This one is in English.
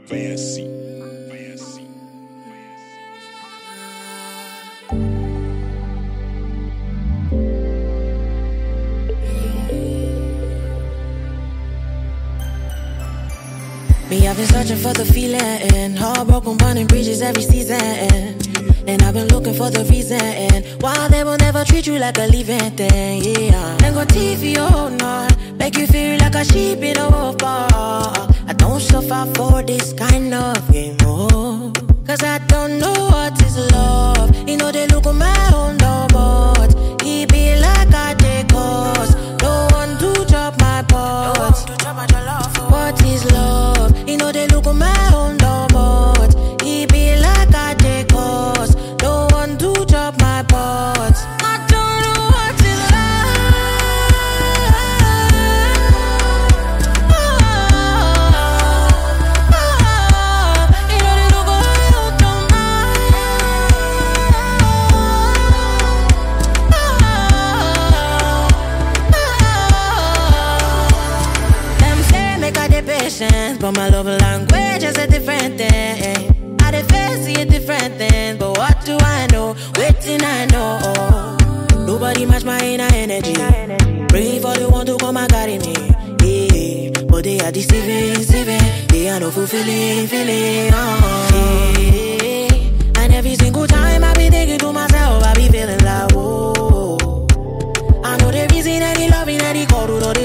Me, I've been searching for the feeling, heartbroken, burning bridges every season. And I've been looking for the reason why they will never treat you like a living thing, yeah. Then go TV all night, make you feel like a sheep in a wolf bar. I don't suffer for this kind of game, oh. Cause I don't know what is love. You know they look on my own but he be like I take course. No one to drop my pot. What is love? You know they look on my own but he be like I take course. No one to drop my pot. I don't know what is love. You know they look on my own Them say make I dey patient, but my love language is a different thing. I dey face see a different thing, but what do I know? Waiting I know. Nobody match my inner energy. Praying for the one to come and carry me. Yeah, but they are deceiving. They are no fulfilling. Yeah. And every single time I be thinking to myself, I be feeling like, whoa. I know the reason any loving any call to